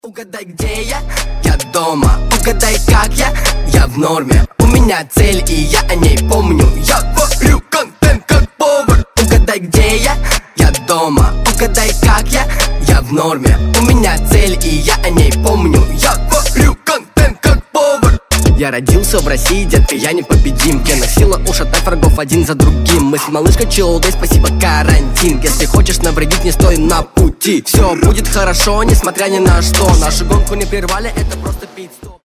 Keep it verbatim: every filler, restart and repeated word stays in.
Угадай, где я? Я дома. Угадай, как я? Я в норме. У меня цель, и я о ней помню. Я варю контент как повар. Угадай, где я? Я дома. Угадай, как я? Я в норме. У меня цель, и я о ней помню. Я варю контент как повар. Я родился в России, детка, я непобедим. Гена сила ушатать врагов один за другим. Мы с малышкой чилдой, спасибо карантин. Если хочешь навредить, не стой на пути. Все будет хорошо, несмотря ни на что. Нашу гонку не прервали, это просто пит-стоп.